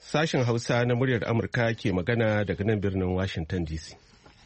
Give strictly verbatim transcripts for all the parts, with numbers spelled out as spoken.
Sashen Hausa na muryar Amurka ke magana daga nan birnin Washington D C.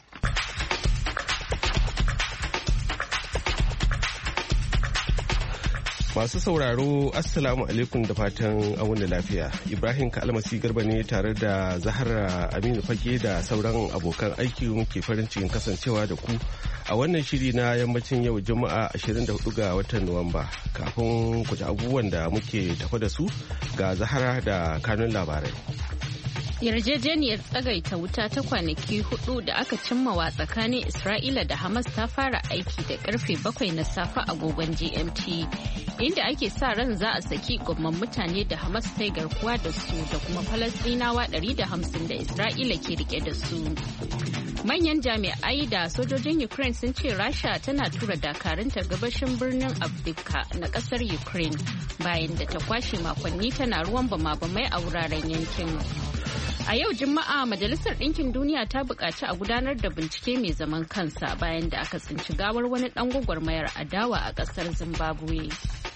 Masu sauraro, Assalamu alaikum da fatan wuni lafiya. Ibrahim Kalmasi Garba ne tare da Zahra Aminu Fage da sauran abokan aiki muke farin cikin kasancewa da ku a wannan shiri na yammacin yau Juma'a ashirin da hudu ga watan Nuwamba. Kafin ku ji abubuwan da muke tafa da su ga Zahra da kanun labarai. Yarjejeniyar tsagaita wuta ta kwanaki hudu da aka cimmawa tsakanin Isra'ila da Hamas ta fara aiki da karfe bakwai na safe agogon G M T, inda ake sa ran za a saki gwamman mutane da Hamas ta garkuwa da su da kuma Falasɗinawa ɗari da hamsin da Isra'ila ke rike da su. Manyan jami'ai da sojojin Ukraine sun ce Rasha tana tura dakarunta gabashin birnin Avdiivka na kasar Ukraine bayan da ta kwashe makonni tana ruwan bama-bamai a wuraren yankin. A yau Juma'a Majalisar Ɗinkin Duniya ta buƙaci a gudanar da bincike mai zaman kansa bayan da aka tsinci gawar wani ɗan gwagwarmayar adawa a ƙasar Zimbabwe.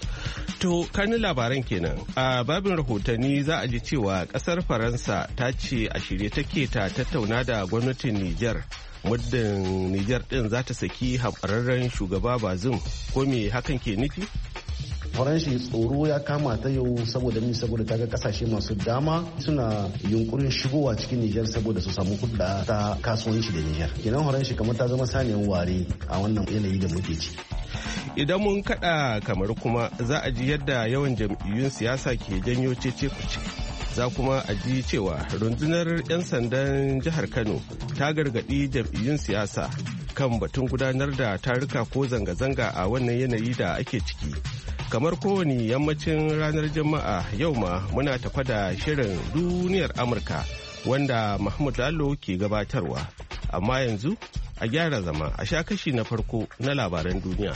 To, kanin labaran kenan. A babin rahotanni za a ji cewa ƙasar Faransa ta ce a shirye take ta tattauna da gwamnatin Nijar. Muddin Nijar ɗin za ta saki hamɓararren shugaba Bazoum, ko me hakan ke nufi? faranshi tsoro ya kama ta yau saboda ni saboda ta ga kasashe masu dama suna yunkurin shigowa cikin Nijar saboda su samu kudda ta kasuwanci da Nijar. Kenan faranshi kamar ta zama saniyan ware a wannan yanayi da muke ciki. Idan mun kada kamar kuma za a ji yadda yawan jam'iyyun siyasa ke janyo cece kuce. Za kuma a ji cewa rundunar 'yan sandan jihar Kano ta gargaɗi jam'iyyun siyasa kan batun gudanar da taruka ko zanga-zanga a wannan yanayi da ake ciki. Kamar kowane yammacin ranar Juma'a yau ma muna tafa da shirin duniyar Amurka wanda Mahmud Lalo ke gabatarwa. Amma yanzu a gyara zama a sha kashi na farko na labaran duniya.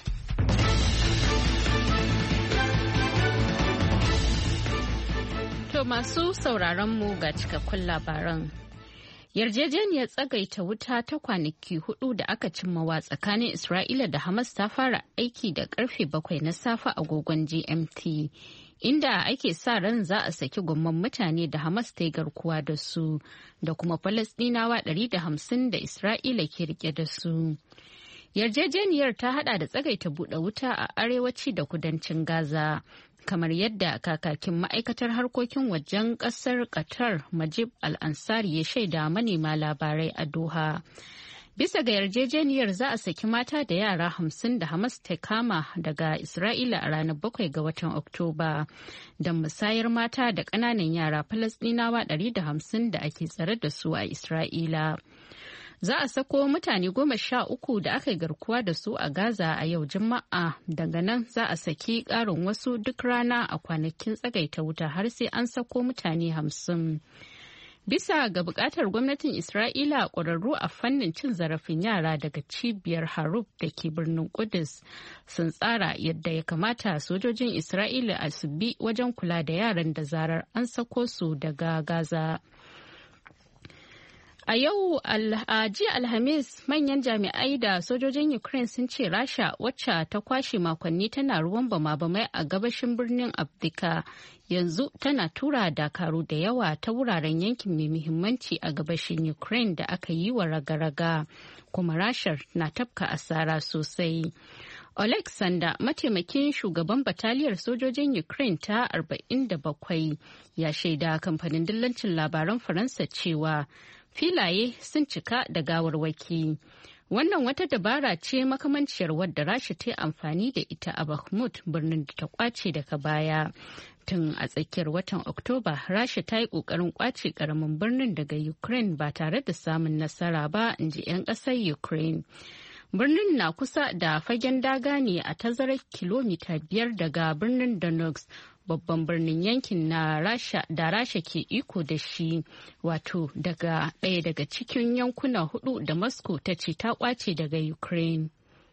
To masu sauraron mu ga cikakkun labaran. Yarjejeniyar tsagaita wuta ta kwanaki hudu da aka cimmawa tsakanin Isra'ila da Hamas ta fara aiki da karfe bakwai na safe agogon G M T, inda ake sa ran za a saki gwamman mutane da Hamas ta yi garkuwa da su da kuma Falasɗinawa ɗari da hamsin da Isra'ila ke rike da su. Yarjejeniyar ta hada da tsagaita buɗe wuta a arewaci da kudancin Gaza. Kamar yadda kakakin ma'aikatar harkokin wajen kasar Qatar Majib Al-Ansari ya shaida manema labarai a Doha. Bisa ga yarjejeniyar za a saki mata da yara hamsin da Hamas ta kama daga Isra'ila a ranar bakwai ga watan Oktoba, don musayar mata da ƙananan yara Falasɗinawa ɗari da hamsin da ake tsare da su a Isra'ila. Za a sako mutane goma sha uku da aka garkuwa da su a Gaza a yau Juma'a, daga nan za a saki ƙarin wasu duk rana a kwanakin tsagaita wuta har sai an sako mutane hamsin. Bisa ga buƙatar gwamnatin Isra'ila, ƙwararru a fannin cin zarafin yara daga cibiyar Harub da ke birnin Kudus sun tsara yadda ya kamata sojojin Isra'ila a su bi wajen kula da yaran da zarar an sako su daga Gaza. A yau a jiya Alhamis manyan jami'ai da sojojin Ukraine sun ce Rasha wacce ta kwashe makonni tana ruwan bama-bamai a gabashin birnin Avdiivka yanzu tana tura dakaru da yawa ta wuraren yankin mai muhimmanci a gabashin Ukraine da aka yi wa raga-raga, kuma Rashar na tafka asara sosai. Oleksandr, mataimakin shugaban bataliyar sojojin Ukraine ta arba'in da bakwai, ya shaida kamfanin dillancin labaran Faransa cewa filaye sun cika da gawarwaki. Wannan wata dabara ce makamanciyar wadda Rasha ta yi amfani da ita a Bakhmut, birnin da ta kwace daga baya. Tun a tsakiyar watan Oktoba, Rasha ta yi ƙoƙarin kwace ƙaramin birnin daga Ukraine ba tare da samun nasara ba, in ji 'yan ƙasar Ukraine. Birnin na kusa da fagen daga ne a tazarar kilomita biyar daga birnin Donetsk, babban birnin yankin na Rasha da Rasha ke iko da shi, wato daga ɗaya daga cikin yankuna hudu da Moscow ta ce ta kwace daga Ukraine.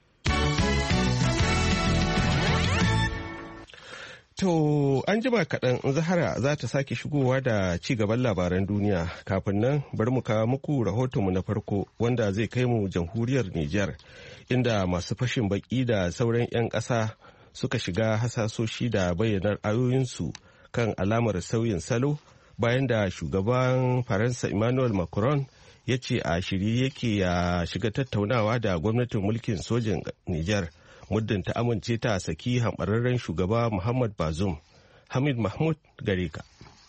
To an jima kaɗan Zahara za ta sake shigowa da ci gaban labaran duniya. Kafin nan bari mu kawo muku rahotonmu na farko wanda zai kai mu jamhuriyar Nijar, inda masu fashin baki da sauran 'yan ƙasa suka shiga hasasoshi da bayyanar ayoyinsu kan alamar sauyin salo bayan da shugaban Faransa Emmanuel Macron ya ce a shirye yake ya shiga tattaunawa da gwamnatin mulkin sojin Nijar muddin ta amince ta saki hambararren shugaba Muhammad Bazoum. Hamid Mahmud gare ka.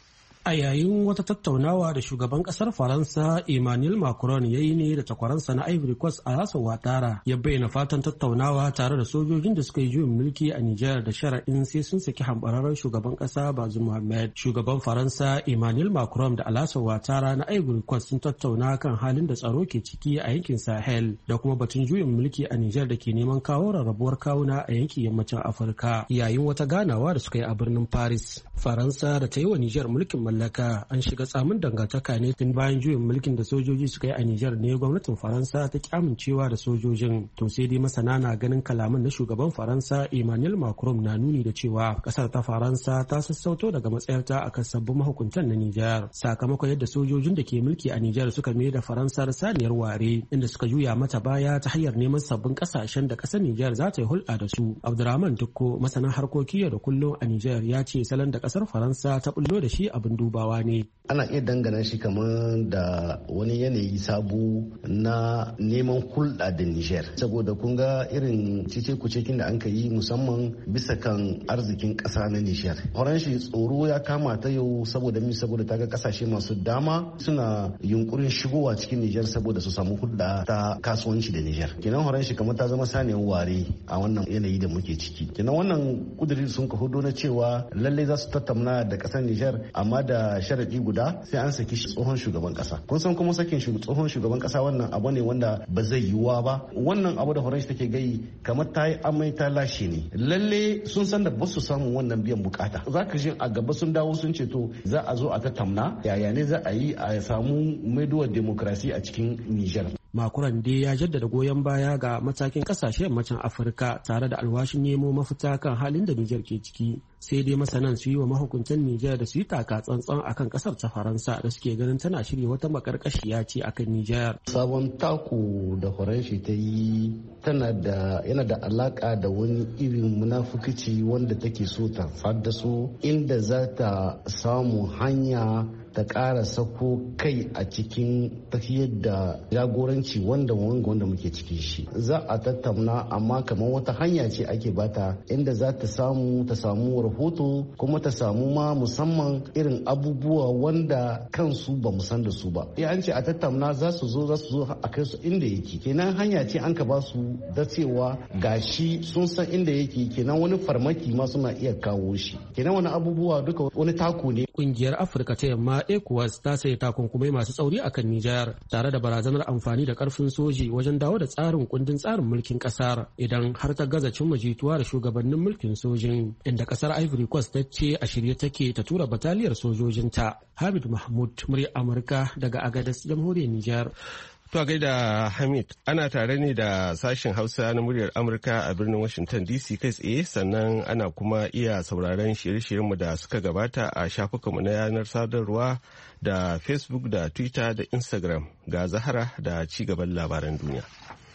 A yayin wata tattaunawa da shugaban kasar Faransa Emmanuel Macron ya yi ne da takwaransa na Ivory Coast Alassane Ouattara ya bayyana fatan tattaunawa tare da sojojin da suka yi juyin mulki a Nijar da sharaɗin sai sun saki hambararren shugaban ƙasa Bazoum Mohamed. Shugaban Faransa Emmanuel Macron da Alassane Ouattara na Ivory Coast sun tattauna kan halin da tsaro ke ciki a yankin Sahel da kuma batun juyin mulki a Nijar da ke neman kawo rarrabuwar kawuna a yankin yammacin Afirka yayin wata ganawa da suka yi a birnin Paris. Faransa da ta yi wa Nijar mulkin mallaka an shiga tsamin dangantaka ne tun bayan juyin mulkin da sojoji suka yi a Nijar ne gwamnatin Faransa ta ki amincewa da sojojin. To sai dai masana na ganin kalaman na shugaban Faransa Emmanuel Macron na nuni da cewa kasar ta Faransa ta sassauto daga matsayarta akan sabbin mahukuntan na Nijar sakamakon yadda sojojin da ke mulki a Nijar suka mai da Faransa da saniyar ware inda suka juya mata baya ta hanyar neman sabbin kasashen da kasar Nijar za ta yi hulɗa da su. Abdurrahman Dukko masanin harkoki da kullum a Nijar ya ce salon da kasar Faransa ta bullo da shi abin dubawa ne. Ana iya dangana shi kamar da wani yanayi sabu na neman hulɗa da Niger. Saboda kun ga irin cice kucekin da an ka yi musamman bisa kan arzikin ƙasa na Niger. Horon shi tsoro ya kama ta yau saboda mi saboda ta ga ƙasashe masu dama suna yunkurin shigowa cikin Niger saboda su samu hulɗa ta kasuwanci da Niger. Kenan horon shi kamar ta zama saniyar ware a wannan yanayi da muke ciki. Kenan wannan kudiri sun ka hudo na cewa lallai za su tattauna da ƙasar Niger amma da sharadi guda sai an saki tsohon shugaban kasa. Kun san kuma sakin tsohon shugaban kasa wannan abu ne wanda ba zai yiwuwa ba. Wannan abu da Faransa take gai kamar ta yi amai ta lashe ne. Lalle sun san da ba su samu wannan biyan bukata. Za ka a gaba sun dawo sun ce to za a zo a tattauna yaya ne za a yi a samu maiduwar demokrasi a cikin Niger. Makuran dai ya jaddada goyon baya ga matakin kasashen yammacin Afirka tare da alwashin nemo mafita kan halin da Nijar ke ciki. Sai dai masanan su yi wa mahukuntan Nijar da su yi taka tsantsan akan kasar ta Faransa da suke ganin tana shirya wata makarkashiya ce akan Nijar. Sabon taku da Faransa ta yi tana da yana da alaka da wani irin munafukici wanda take so ta faddaso inda za ta samu hanya ta ƙara sako kai a cikin tafiyar da jagoranci wanda wanga wanda muke cikin shi. Za a tattauna amma kamar wata hanya ce ake bata inda za ta samu ta samu rahoto kuma ta samu ma musamman irin abubuwa wanda kansu ba mu san da su ba. Ya an ce a tattauna za su zo za su zo a kai su inda yake. Kenan hanya ce an ka ba su da cewa gashi sun san inda yake kenan wani farmaki ma suna iya kawo shi. Kenan wani abubuwa duka wani taku ne. Kungiyar Afirka ta Yamma ECOWAS ta sayi takunkumai masu tsauri akan Nijar tare da barazanar amfani da karfin soji wajen dawo da tsarin kundin tsarin mulkin kasar idan har ta gaza cimma jituwa da shugabannin mulkin sojin inda kasar Ivory Coast ta ce a shirye take ta tura bataliyar sojojinta. Hamid Mahmud, murya Amurka daga Agadez, Jamhuriyar Nijar. To a gaida Hamid, ana tare ne da sashen Hausa na muryar Amurka a birnin Washington D C kai tsaye sannan ana kuma iya sauraron shirye-shiryenmu da suka gabata a shafukanmu na yanar sadarwa da Facebook da Twitter da Instagram. Ga Zahara da ci gaban labaran duniya.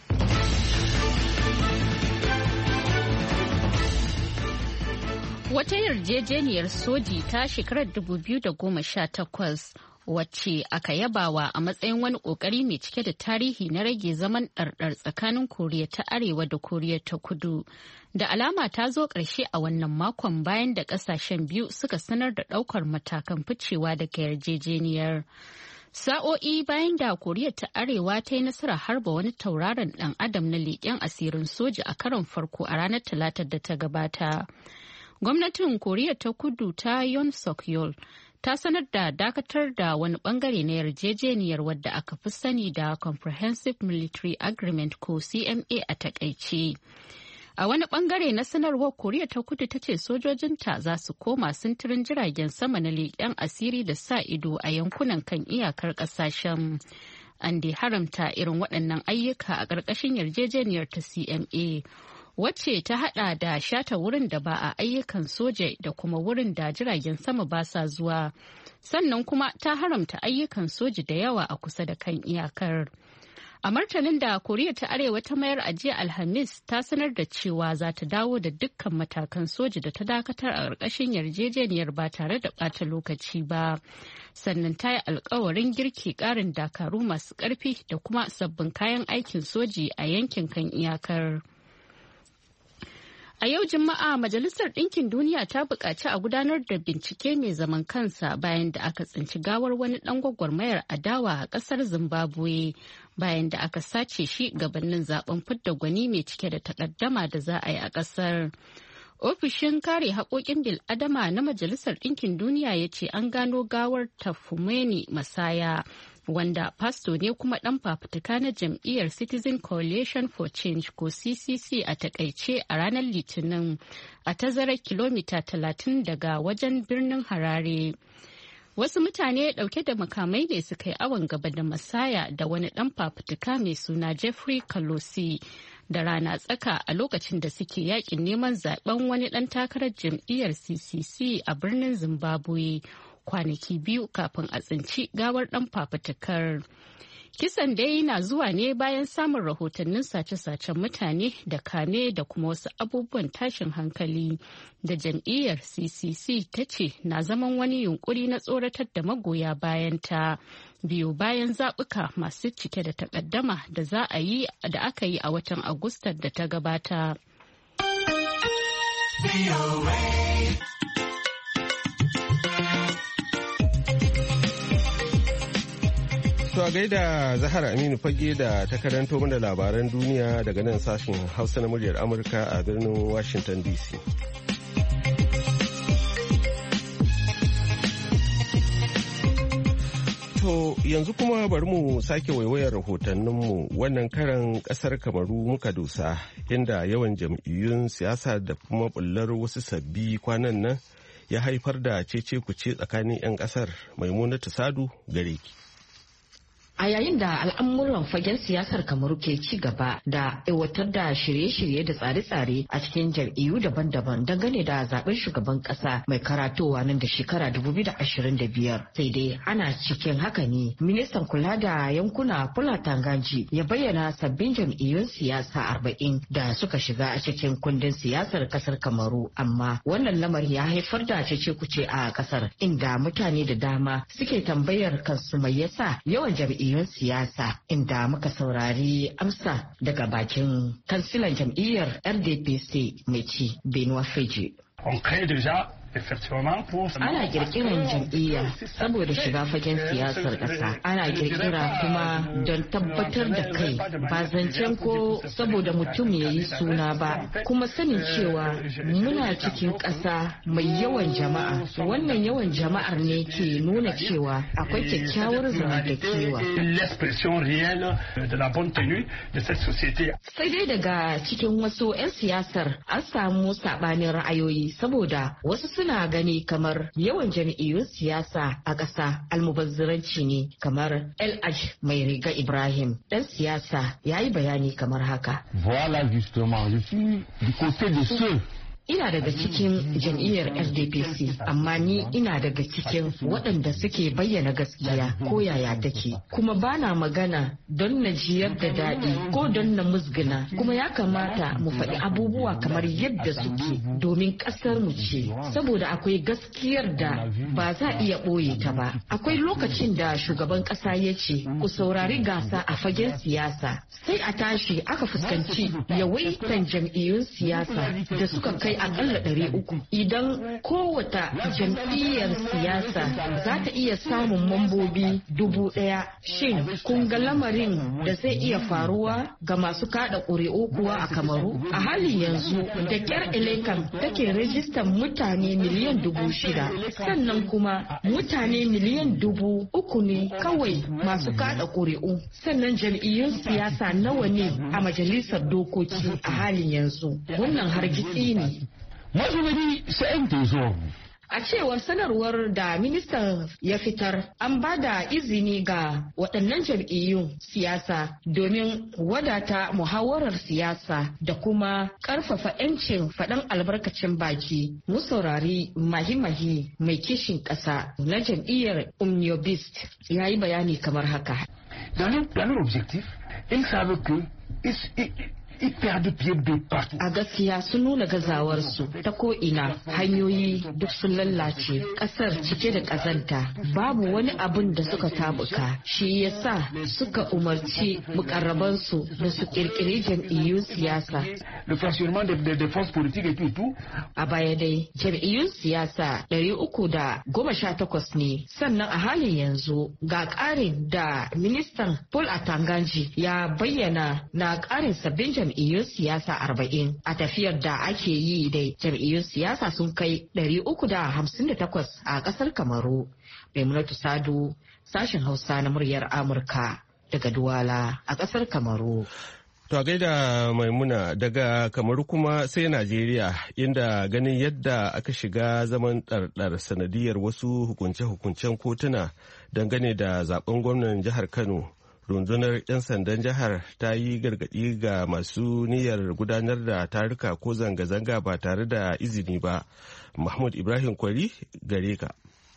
Wata yarjejeniyar soji ta shekarar dubu biyu da goma sha takwas wacce aka yabawa a matsayin wani kokari mai cike da tarihi na rage zaman ɗarɗar tsakanin Koriya ta Arewa da Koriya ta Kudu. Da alama ta zo ƙarshe a wannan makon bayan da ƙasashen biyu suka sanar da ɗaukar matakan ficewa daga yarjejeniyar. Sa'o'i bayan da Koriya ta Arewa ta yi nasarar harba wani tauraron ɗan adam na leƙen asirin soja a karon farko a ranar Talatar da ta gabata. Gwamnatin Koriya ta Kudu ta Yoon Suk Yeol ta sanar da dakatar da wani bangare na yarjejeniyar wadda aka fi sani da Comprehensive Military Agreement ko C M A a takaice. A wani bangare na sanarwar Koriya ta Kudu ta ce sojojinta za su koma sintirin jiragen sama na leƙen asiri da sa ido a yankunan kan iyakar ƙasashen. An dai haramta irin waɗannan ayyuka a ƙarƙashin yarjejeniyar ta C M A. Wacce ta hada da shata wurin da ba a ayyukan soja da kuma wurin da jiragen sama ba sa zuwa, sannan kuma ta haramta ayyukan soja da yawa a kusa da kan iyakar. A martanin da Koriya ta Arewa ta mayar a jiya Alhamis ta sanar da cewa za ta dawo da dukkan matakan soji da ta dakatar a ƙarƙashin yarjejeniyar ba tare da ɓata lokaci ba. Sannan ta yi alkawarin girki ƙarin dakaru masu ƙarfi da kuma sabbin kayan aikin soji a yankin kan iyakar. A yau Juma'a Majalisar Ɗinkin Duniya ta buƙaci a gudanar da bincike mai zaman kansa bayan da aka tsinci gawar wani ɗan gwagwarmayar adawa a ƙasar Zimbabwe bayan da aka sace shi gabanin zaben fidda gwani mai cike da takaddama da za a yi a ƙasar. Ofishin kare haƙoƙin bil'adama na Majalisar Ɗinkin Duniya ya ce an gano gawar Tafumeni Masaya, wanda fasto ne kuma ɗan fafutuka na jam'iyyar Citizen Coalition for Change ko C C C a takaice a ranar Litinin a tazarar kilomita talatin daga wajen birnin Harare. Wasu mutane ɗauke da makamai ne suka yi awon gaba da Masaya da wani ɗan fafutuka mai suna Jeffrey Kalosi da rana tsaka a lokacin da suke yakin neman zaben wani ɗan takarar jam'iyyar C C C a birnin Zimbabwe kwanaki biyu kafin a tsinci gawar ɗan fafutukar. Kisan dai na zuwa ne bayan samun rahotannin sace-sacen mutane da kame da kuma wasu abubuwan tashin hankali da jam'iyyar C C C ta ce na zaman wani yunkuri na tsoratar da magoya bayanta biyu bayan zaɓuka masu cike da takaddama da za a yi da aka yi a watan Agustar da ta gabata. To a gaida Zahara Aminu Fage da ta karanto mana labaran duniya daga nan sashen Hausa na muryar Amurka a birnin Washington D C. To yanzu kuma bari mu sake waiwayar rahotanninmu wannan karan kasar Kamaru muka dosa inda yawan jam'iyyun siyasa da kuma bullar wasu sabbi kwanan nan ya haifar da cece kuce tsakanin 'yan kasar. Maimunatu Sadu gare ki. A yayin da al'amuran fagen siyasar Kamaru ke ci gaba da aiwatar da shirye-shirye da tsare-tsare a cikin jam'iyyu daban-daban dangane da zaben shugaban kasa mai karatowa nan da shekara dubu biyu da ashirin da biyar. Sai dai ana cikin haka ne ministan kula da yankuna Paula Tanganji ya bayyana sabbin jam'iyyun siyasa arba'in da suka shiga a cikin kundin siyasar kasar Kamaru, amma wannan lamari ya haifar da cece-kuce a kasar inda mutane da dama suke tambayar kansu mai yasa yawan jam'iyyu siyasa, inda muka saurari amsa daga bakin kansilan jam'iyyar R D P C mai ci Benoit Feji. Ana kirkiran jam'iyya saboda shiga fagen siyasar ƙasa. Ana kirkira kuma don tabbatar da kai, ba zancen ko saboda mutum ya yi suna ba, kuma sanin cewa muna cikin ƙasa mai yawan jama'a. Wannan yawan jama'ar ne ke nuna cewa akwai kyakkyawar zamantakewa. Sai dai daga cikin wasu 'yan siyasar an samu saɓanin ra'ayoyi saboda wasu suna gani kamar yawan jam'iyyun siyasa a ƙasa almubazziranci ne, kamar El Aj mai riga Ibrahim ɗan siyasa ya yi bayani kamar haka. Voilà justement, je suis du côté de ceux Ina daga cikin jam'iyyar R D P C, amma ni ina daga cikin waɗanda suke bayyana gaskiya ko yaya take, kuma bana magana don na jiyar da daɗi ko don na musguna, kuma ya kamata mu faɗi abubuwa kamar yadda suke domin ƙasar mu ce, saboda akwai gaskiyar da ba za a iya ɓoye ta ba. Akwai lokacin da shugaban ƙasa ya ce ku saurari gasa a fagen siyasa, sai a tashi aka fuskanci yawaitan jam'iyyun siyasa da suka kai akalla ɗari uku. Idan kowata jam'iyyar siyasa za ta iya samun mambobi dubu ɗaya, shin kun ga lamarin da zai iya faruwa ga masu kada ƙuri'u kuwa a Kamaru? A halin yanzu da ƙyar Elekan take rajistan mutane miliyan dubu shida, sannan kuma mutane miliyan dubu uku ne kawai masu kada ƙuri'u, sannan jam'iyyun siyasa nawa ne a majalisar dokoki a halin yanzu? Wannan hargitsi ne. A cewar sanarwar da ministan ya fitar, an ba da izini ga waɗannan jam'iyyun siyasa domin wadata muhawarar siyasa da kuma ƙarfafa 'yancin faɗan albarkacin baki. Mu saurari mahi-mahi mai kishin ƙasa na jam'iyyar Umniobist ya yi bayani kamar haka. ils savent que ils, ils perdent pied de partout. A gaskiya sun nuna gazawarsu ta ko'ina, hanyoyi duk sun lallace, ƙasar cike da ƙazanta, babu wani abin da suka tabuka. Shi yasa suka umarci mukarrabansu da su ƙirƙiri jam'iyyun siyasa. Le fractionnement des de forces politiques et tout, tout. A baya dai jam'iyyun siyasa ɗari uku da goma sha takwas ne, sannan a halin yanzu ga ƙarin da ministan Paul Atanganji ya bayyana na ƙarin sabbin jam'iyyun siyasa arba'in. A tafiyar da ake yi da jam'iyyun siyasa sun kai ɗari uku da hamsin da takwas a ƙasar Kamaru. Maimunatu Sadu, sashen Hausa na muryar Amurka daga Duwala a ƙasar Kamaru. To a gaida Maimuna, daga Kamaru kuma sai Najeriya, inda ganin yadda aka shiga zaman ɗarɗar sanadiyar wasu hukunce-hukuncen kotuna dangane da zaben gwamnan jihar Kano. Rundunar 'yan sandan jihar ta yi gargaɗi ga masu niyyar gudanar da taruka ko zanga-zanga ba tare da izini ba. Mahmud Ibrahim Kwari gare ka.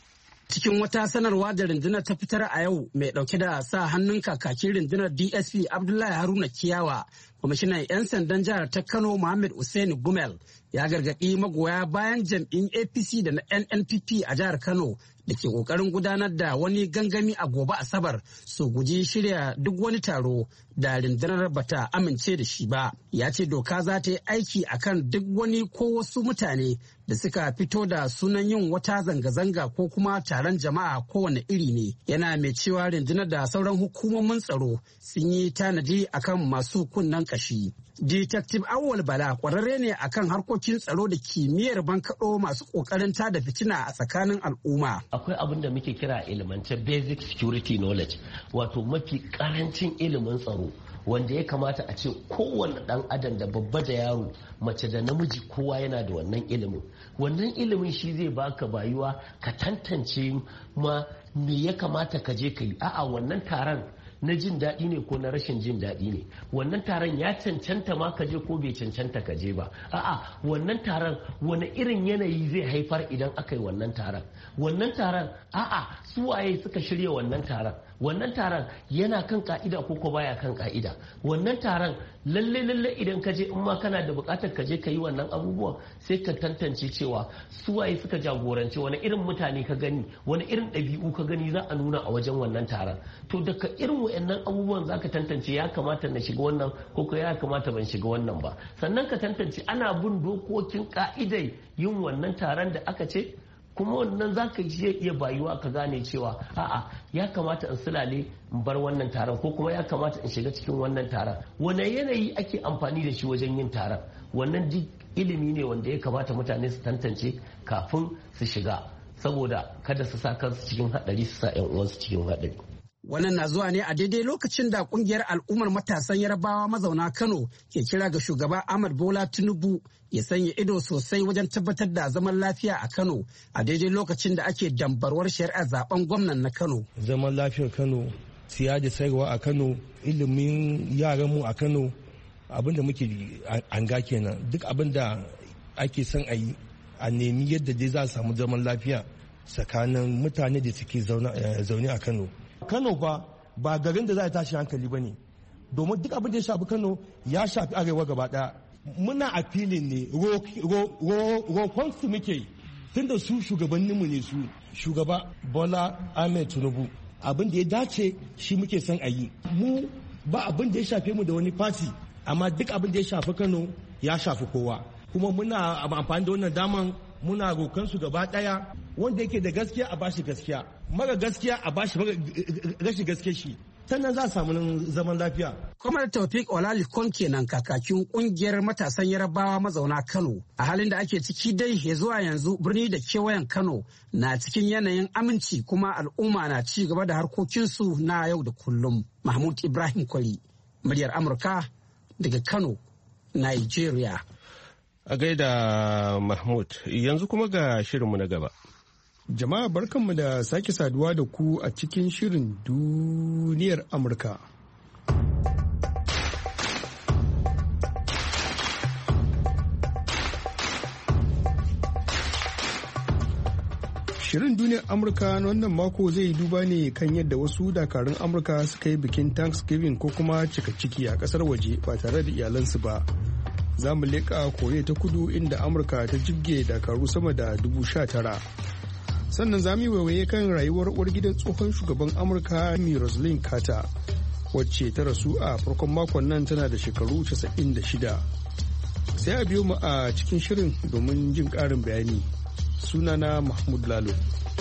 Cikin wata sanarwa da rundunar ta fitar a yau mai dauke da sa hannun kakakin rundunar D S P Abdullahi Haruna Kiyawa, kwamishinan 'yan sandan jihar ta Kano Muhammad Usaini Gumel ya gargaɗi magoya bayan jam'in A P C da na N N P P a jihar Kano da ke ƙoƙarin gudanar da wani gangami a gobe Asabar su guji shirya duk wani taro da rundunar bata amince da shi ba. Ya ce doka za ta yi aiki akan duk wani ko wasu mutane da suka fito da sunan yin wata zanga-zanga ko kuma taron jama'a kowane iri ne. Yana mai cewa rundunar da sauran hukumomin tsaro sun yi tanadi akan masu kunnen kashi. Detective Awwal Bala kwararre ne akan harkokin tsaro da kimiyyar bankaɗo masu ƙoƙarin tada fitina a tsakanin al'umma. Akwai abin da muke kira ilimance basic security knowledge, wato mafi ƙarancin ilimin tsaro, wanda ya kamata a ce kowane ɗan adam da babba da yaro, mace da namiji, kowa yana da wannan ilimin. Wannan ilimin shi zai baka bayuwa ka tantance ma me ya kamata ka je ka yi. A'a, wannan taron na jin daɗi ne ko na rashin jin daɗi ne, wannan taron ya cancanta ma ka je ko bai cancanta ka je ba. A'a, wannan taron wani irin yanayi zai haifar idan aka yi wannan taron. Wannan taron a'a, su waye suka shirya wannan taron, wannan taron yana kan ka'ida ko ko baya kan ka'ida. Wannan taron lalle lalle idan ka je, in ma kana da buƙatar ka je ka yi wannan abubuwan, sai ka tantance cewa su waye suka jagoranci, wani irin mutane ka gani, wani irin ɗabi'u ka gani za a nuna a wajen wannan taron. To daga irin wayannan abubuwan zaka tantance ya kamata na shiga wannan ko ko ya kamata ban shiga wannan ba. Sannan ka tantance ana bin dokokin ka'idai yin wannan taron da aka ce, kuma wannan zaka iya bayuwa ka gane cewa a'a, ya kamata in sulale in bar wannan taron ko kuma ya kamata in shiga cikin wannan taron. Wane yanayi ake amfani da shi wajen yin taron? Wannan duk ilimi ne wanda ya kamata mutane su tantance kafin su shiga, saboda kada su sa kansu cikin haɗari, su sa 'yan uwansu cikin haɗari. Wannan na zuwa ne a daidai lokacin da kungiyar al'ummar matasan Yarabawa mazauna Kano ke kira ga shugaba Ahmad Bola Tinubu ya sanya ido sosai wajen tabbatar da zaman lafiya a Kano a daidai lokacin da ake dambarwar shari'ar zaben gwamnan na Kano. Zaman lafiyar Kano, siya da sayarwa a Kano, ilimin yaranmu a Kano, abin da muke hanga kenan. Duk abin da ake son a yi, a nemi yadda dai za a samu zaman lafiya tsakanin mutane da suke zaune a Kano. Kano ba ba garin da za a tashi hankali ba ne, domin duk abin da ya shafi Kano ya shafi arewa gaba daya. Muna a filin ne, roƙon su muke, tun da su shugabanninmu ne, su shugaba Bola Ahmed Tinubu, abin da ya dace shi muke son a yi. Mu ba abin da ya shafe mu da wani fati, amma duk abin da ya shafi Kano ya shafi kowa. Kuma muna amfani da wannan daman muna roƙon su gaba daya, wanda yake da gaskiya a bashi gaskiya, mara gaskiya a bashi rashin gaskiya shi, sannan za a samu zaman lafiya. Kwamar Taufik Olalikon kenan kakakin kungiyar matasan Yarabawa mazauna Kano. A halin da ake ciki dai ya zuwa yanzu birni da kewayen Kano na cikin yanayin aminci, kuma al'umma na ci gaba da harkokinsu na yau da kullum. Mahmud Ibrahim Kwari, muryar Amurka daga Kano, Nigeria. A gaida Mahmud, yanzu kuma ga shirinmu na gaba. Jama'a barkanmu da sake saduwa da ku a cikin shirin duniyar Amurka. Shirin duniyar Amurka na wannan mako zai duba ne kan yadda wasu dakarun Amurka suka yi bikin Thanksgiving ko kuma cika ciki a kasar waje ba tare da iyalansu ba. Za mu leƙa Koriya ta Kudu inda Amurka ta jibge dakaru sama da dubu sha tara. Sannan za mu yi waiwaye kan rayuwar uwar gidan tsohon shugaban Amurka Amy Rosalynn Carter, wacce ta rasu a farkon makon nan tana da shekaru casa'in da shida. Sai a biyo mu a cikin shirin domin jin ƙarin bayani. Sunana Mahmud Lalo.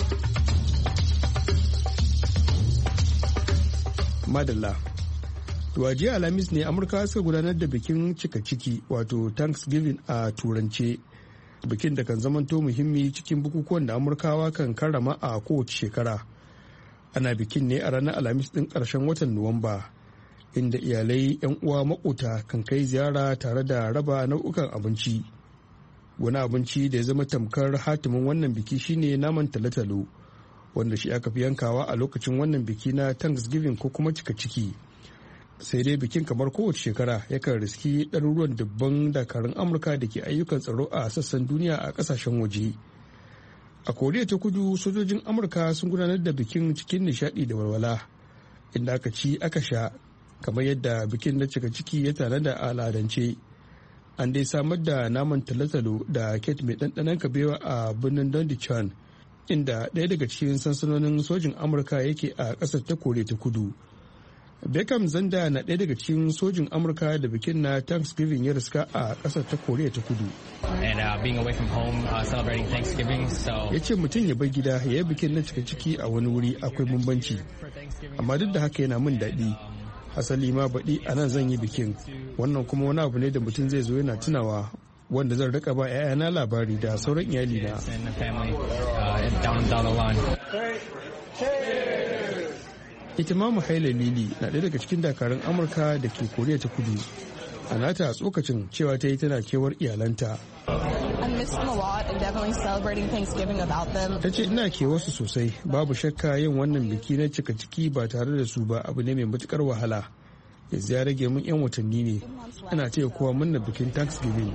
Madalla. To jiya Alhamis ne Amurka suka gudanar da bikin cika ciki wato Thanksgiving a turance. Bikin da kan zamanto muhimmi cikin bukukuwan da Amurkawa kan karrama a kowace shekara. Ana bikin ne a ranar Alhamis ɗin ƙarshen watan Nuwamba, inda iyalai 'yan uwa makota kan kai ziyara tare da raba nau'ukan abinci. Wani abinci da ya zama tamkar hatimin wannan biki shine naman talotalo, wanda shi aka fi yankawa a lokacin wannan biki na Thanksgiving ko kuma cika ciki. Sai dai bikin kamar kowace shekara yakan riski ɗaruruwan dubban dakarun Amurka da ke ayyukan tsaro a sassan duniya a ƙasashen waje. A Koriya ta Kudu, sojojin Amurka sun gudanar da bikin cikin nishaɗi da walwala, inda aka ci aka sha kamar yadda bikin na cika ciki ya tanada a al'adance. An dai samar da naman talotalo da kek mai ɗanɗanon kabewa a birnin Dondichan, inda ɗaya daga cikin sansanonin sojin Amurka yake a ƙasar ta Koriya ta Kudu. Beckham Zanda na ɗaya daga cikin sojin Amurka da bikin na Thanksgiving ya riska a ƙasar ta Koriya ta Kudu. Ya ce mutum ya bar gida ya yi bikin na cika ciki a wani wuri akwai bambanci, amma duk da haka yana min daɗi. Asali ma baɗi a nan zan yi bikin, wannan kuma wani abu ne da mutum zai zo yana tunawa, wanda zan rika ba 'ya'yana labari da sauran iyalina. Ita ma Mahaila Lili na ɗaya daga cikin dakarun Amurka da ke Koriya ta Kudu. A nata tsokacin cewa ta yi tana kewar iyalanta. Ta ce ina kewarsu sosai, babu shakka yin wannan biki na cika ciki ba tare da su ba abu ne mai matukar wahala. Yanzu ya rage mun 'yan watanni ne, ana ce kowa munna bikin Thanksgiving.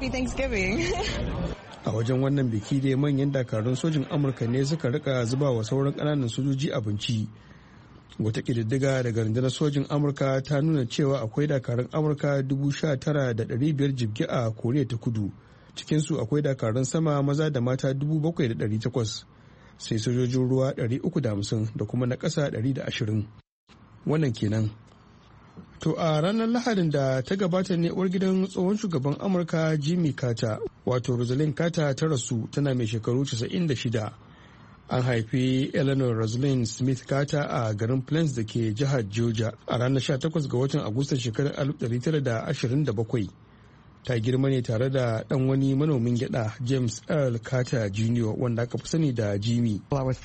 A wajen wannan biki dai manyan dakarun sojin Amurka ne suka rika zuba wa sauran ƙananan sojoji abinci. Wata ƙididdiga daga rundunar sojin Amurka ta nuna cewa akwai dakarun Amurka dubu sha tara da ɗari biyar jibge a Koriya ta Kudu. Cikinsu akwai dakarun sama maza da mata dubu bakwai da ɗari takwas, sai sojojin ruwa ɗari uku da hamsin da kuma na ƙasa ɗari da ashirin. Wannan kenan. To a ranar Lahadin da ta gabata ne uwar gidan tsohon shugaban Amurka Jimmy Carter, wato Rosalynn Carter, ta rasu tana mai shekaru casa'in da shida. An haifi Eleanor Rosalynn Smith Carter a garin Plains da ke jihar Georgia a ranar sha takwas ga watan Agustan shekarar alif ɗari tara da ashirin da bakwai. Ta girma ne tare da ɗan wani manomin gyada James Earl Carter Junior wanda aka fi sani da Jimmy.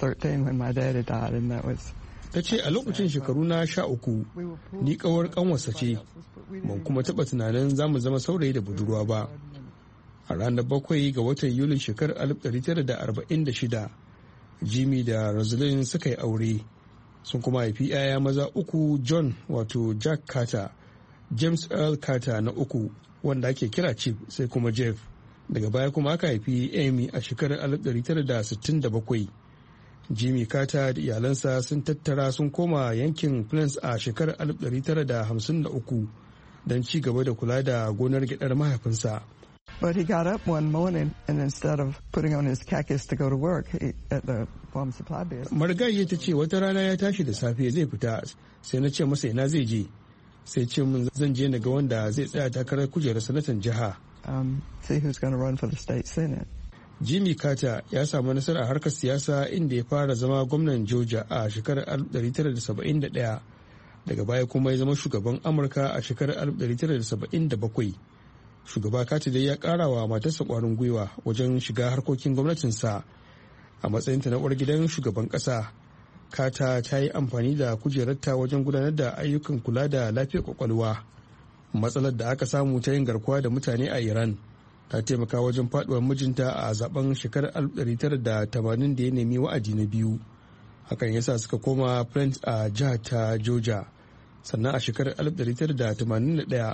Ta ce a lokacin shekaru na sha uku ni kawar kanwarsa ce, ban kuma taɓa tunanin za mu zama saurayi da budurwa ba. A ranar bakwai ga watan Yulin shekarar alif ɗari tara da arba'in da shida, Jimmy da Rosalynn suka yi aure, sun kuma haifi 'ya'ya maza uku, John wato Jack Carter, James Earl Carter na uku wanda ake kira Chip, sai kuma Jeff. Daga baya kuma aka haifi Amy a shekarar alif ɗari tara da sittin da bakwai. Jimmy Carter da iyalansa sun tattara sun koma yankin Plains a shekarar alif ɗari tara da hamsin da uku don ci gaba da kula da gonar gyaɗar mahaifinsa. But he got up one morning and instead of putting on his khakis to go to work he, at the farm supply base. Margayi ta ce wata rana ya tashi da safe zai fita, sai na ce masa ina zai je. Sai ce min zan je na ga wanda zai tsaya takarar kujerar sanatan jiha. Um, see who's going to run for the state senate. Jimmy Carter ya samu nasara a harkar siyasa inda ya fara zama gwamnan Georgia a shekarar alif ɗari tara da saba'in da ɗaya. Daga baya kuma ya zama shugaban Amurka a shekarar alif ɗari tara da saba'in da bakwai. Shugaba Carter dai ya kara wa matarsa kwarin gwiwa wajen shiga harkokin gwamnatinsa. A matsayinta na uwar gidan shugaban kasa, Carter ta yi amfani da kujerarta wajen gudanar da ayyukan kula da lafiyar kwakwalwa. Matsalar da aka samu ta yin garkuwa da mutane a Iran ta taimaka wajen faduwar mijinta a zaben shekarar alif ɗari tara da tamanin da ya nemi wa'adi na biyu. Hakan yasa suka koma Plains a jihar ta Georgia. Sannan a shekarar alif ɗari tara da tamanin da ɗaya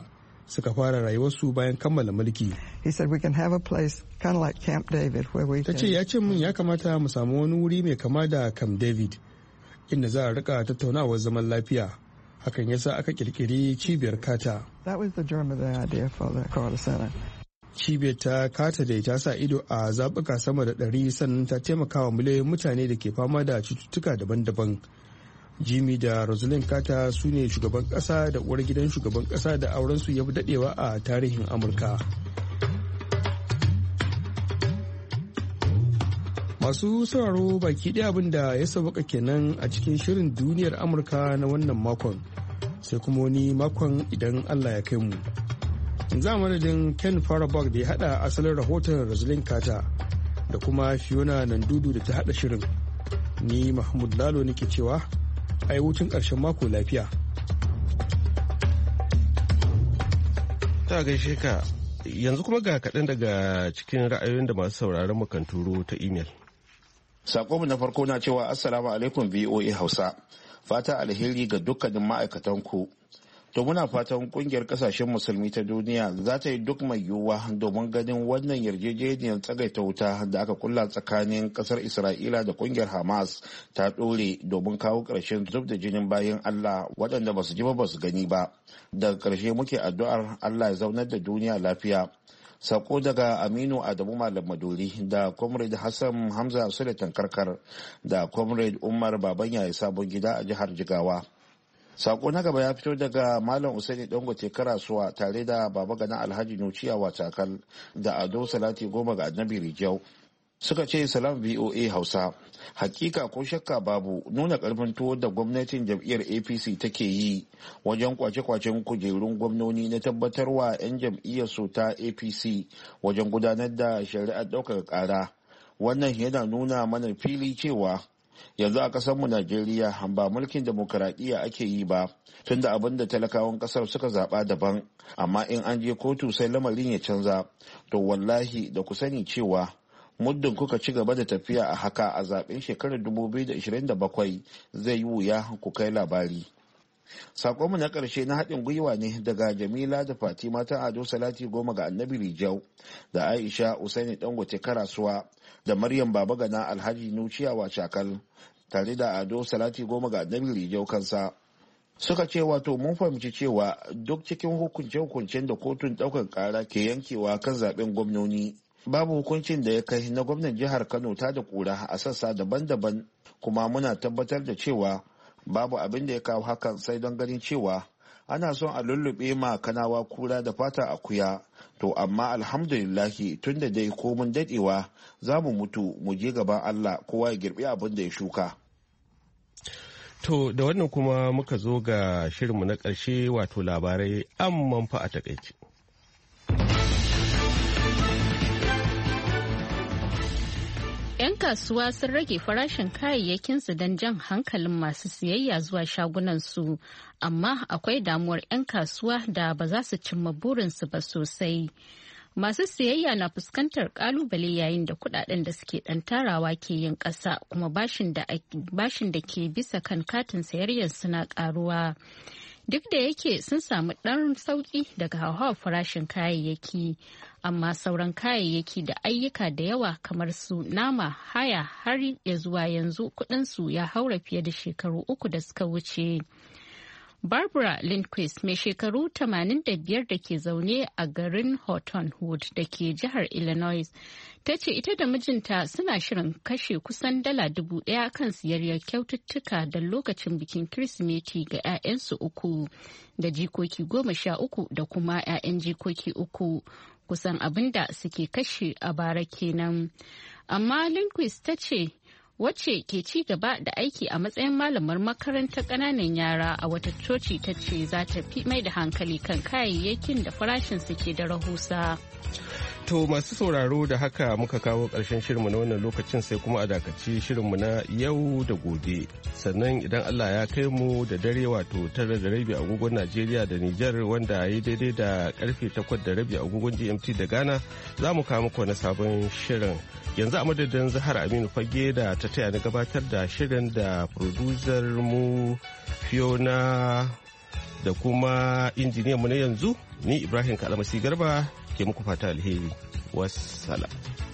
suka fara rayuwarsu bayan kammala mulki. He said we can have a place kind of like Camp David where we can. Ta ce ya ce min ya kamata mu samu wani wuri mai kama da Camp David inda za a rika tattaunawar zaman lafiya. Hakan yasa aka kirkiri cibiyar Carter. That was the germ of the idea for the Carter Center. Cibiyar ta Carter dai ta sa ido a zaɓuka sama da ɗari sannan ta taimakawa miliyoyin mutane da ke fama da cututtuka daban-daban. Jimmy da Rosalind Carter su ne shugaban ƙasa da uwar gidan shugaban ƙasa da aurensu ya fi daɗewa a tarihin Amurka. Masu sauraro baki ɗaya abin da ya sauka kenan a cikin shirin duniyar Amurka na wannan makon, sai kuma wani makon idan Allah ya kai mu. Yanzu a madadin Ken Farabag da ya haɗa asalin rahoton Rosalind Carter da kuma Fiona Nandudu da ta haɗa shirin. Ni Mahmud Lalo nake cewa a yi wucin ƙarshen mako lafiya. Ta gaishe ka, yanzu kuma ga kaɗan daga cikin ra'ayoyin da masu sauraron mu kan turo ta imel. Sakonmu na farko na cewa Assalamu alaikum V O A Hausa, fata alheri ga dukkanin ma'aikatan ku. To muna fatan kungiyar kasashen musulmi ta duniya za ta yi duk mai yiwuwa domin ganin wannan yarjejeniyar tsagaita wuta da aka kulla tsakanin kasar Isra'ila da kungiyar Hamas ta dore domin kawo ƙarshen zub da jinin bayan Allah waɗanda ba su ji ba ba su gani ba. Daga ƙarshe muke addu'ar Allah ya zaunar da duniya lafiya. Sako daga Aminu Adamu Malam Maduri da Comrade Hassan Hamza Sulaiman Karkar da Comrade Umar Babanya Sabon Gida a jihar Jigawa. Sako na gaba ya fito daga Malam Usaini Dangote Karasuwa tare da Baba Gana Alhaji Nuciya Watakal da Ado Salati Goma ga Annabi Rijau. Suka ce salam V O A Hausa. Hakika ko shakka babu nuna karfin tuwo da gwamnatin jam'iyyar A P C take yi wajen kwace-kwacen kujerun gwamnoni na tabbatarwa 'yan jam'iyyar su ta A P C wajen gudanar da shari'ar ɗaukar ƙara. Wannan yana nuna mana fili cewa yanzu a ƙasarmu Najeriya ba mulkin demokaradiyya ake yi ba, tunda abin da talakawan ƙasar suka zaɓa daban, amma in an je kotu sai lamarin ya canza. To wallahi da ku sani cewa muddin kuka ci gaba da tafiya a haka a zaben shekarar dubu biyu da ashirin da bakwai zai yi wuya ku kai labari. Sakonmu na ƙarshe na haɗin gwiwa ne daga Jamila da Fatima ta Ado Salati Goma ga Annabi Rijau da Aisha Usaini Dangote Karasuwa da Maryam Babagana Alhaji Nuciya Wacakal tare da Ado Salati Goma ga Annabi Rijau kansa. Suka ce wato mun fahimci cewa duk cikin hukunce-hukuncen da kotun ɗaukar ƙara ke yankewa kan zaben gwamnoni, babu hukuncin da ya kai na gwamnan jihar Kano ta da kura a sassa daban-daban, kuma muna tabbatar da cewa babu abin da ya kawo hakan sai don ganin cewa ana son a lullube ma Kanawa kura da fata akuya. To amma alhamdulillahi tun da dai komun dadewa za mu mutu mu je gaban Allah kowa ya girbi abin da ya shuka. To da wannan kuma muka zo ga shirinmu na ƙarshe wato labarai amman fa a takaice. 'Yan kasuwa sun rage farashin kayayyakinsu don jan hankalin masu siyayya zuwa shagunansu, amma akwai damuwar 'yan kasuwa da ba za su cimma burinsu ba sosai. Masu siyayya na fuskantar kalubale yayin da kudaden da suke dan tarawa ke yin ƙasa, kuma bashin da ke bisa kan katin sayayyar suna ƙaruwa. Duk da yake sun samu ɗan sauƙi daga hauhawar farashin kayayyaki, amma sauran kayayyaki da ayyuka da yawa kamar su nama haya har ya zuwa yanzu kuɗinsu ya haura fiye da shekaru uku da suka wuce. Barbara Lindquist mai shekaru tamanin da biyar da ke zaune a garin Horton Wood da ke jihar Illinois ta ce ita da mijinta suna shirin kashe kusan dala dubu daya kan siyayyar kyaututtuka da lokacin bikin Kirsimeti ga 'ya'yansu uku da jikoki goma sha uku da kuma 'ya'yan jikoki uku, kusan abin da suke kashe a bara kenan. Amma Lindquist ta ce wacce ke ci gaba da aiki a matsayin malamar makarantar ƙananan yara a wata coci ta ce za ta fi mai da hankali kan kayayyakin da farashin su ke da rahusa. To masu sauraro da haka muka kawo ƙarshen shirinmu na wannan lokacin, sai kuma a dakaci shirinmu na yau da gobe. Sannan idan Allah ya kai mu da dare wato tara da rabi agogon Najeriya da Nijar wanda ya yi daidai da karfe takwas da rabi agogon G M T da Ghana za mu kawo muku wani sabon shirin. Yanzu a madadin Zahar Aminu Fage da ta taya na gabatar da shirin da producer mu Fiona da kuma injiniyan mu na yanzu ni Ibrahim Kalamasi Garba ke muku fata alheri. Wassalam.